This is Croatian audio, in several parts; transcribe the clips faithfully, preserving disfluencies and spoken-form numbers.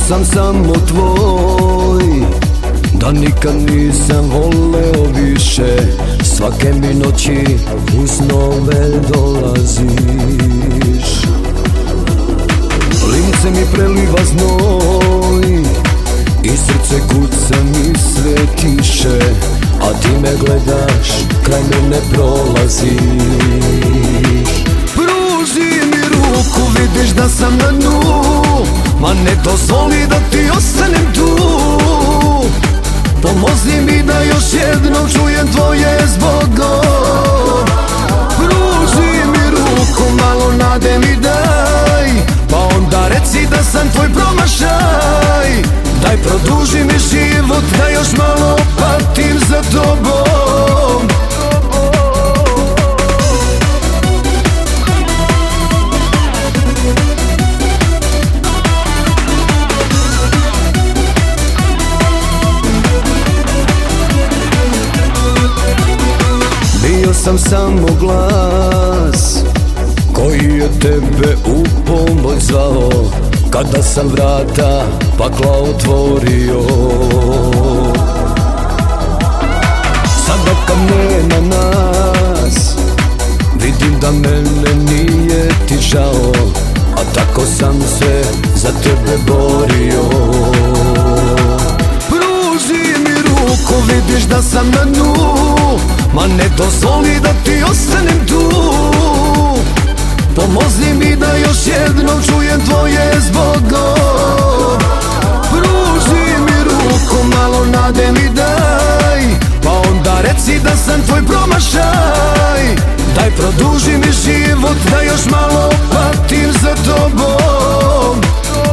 sam samo tvoj, da nikad nisam voleo više. Svake mi noći u snove dolaziš, lice mi preliva znoj i srce kuca mi sve tiše, a ti me gledaš, kraj mene prolaziš. Pruži mi ruku, vidiš da sam na dnu, ma ne dozvoli da ti ostanem tu. Pomozi mi da još jednom čujem tvoje zbogo. Pruži mi ruku, malo nade mi daj, pa onda reci da sam tvoj promašaj. Daj produži mi život, da još malo patim za tobom. Bio sam samo glas koji je tebe u pomoć zvao, kada sam vrata pakla otvorio. Sada kad nema nas, vidim da mene nije ti žao, a tako sam se za tebe borio. Pruži mi ruku, vidiš da sam na dnu, ma ne dozvoli da ti ostanem tu. Pomozi mi da još jednom čujem tvoje zbogo. Pruži mi ruku, malo nade mi daj, pa onda reci da sam tvoj promašaj. Daj produži mi život, da još malo patim za tobom.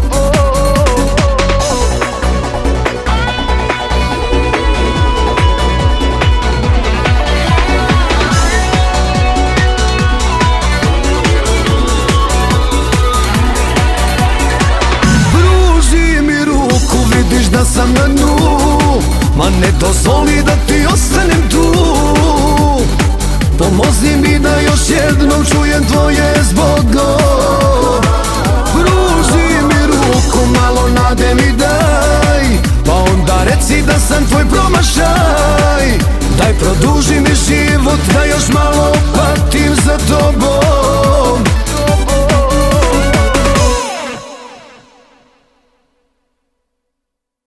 Da sam na dnu, ma ne dozvoli da ti ostanem tu. Pomozi mi da još jednom čujem tvoje zbogo. Pruži mi ruku, malo nade mi daj,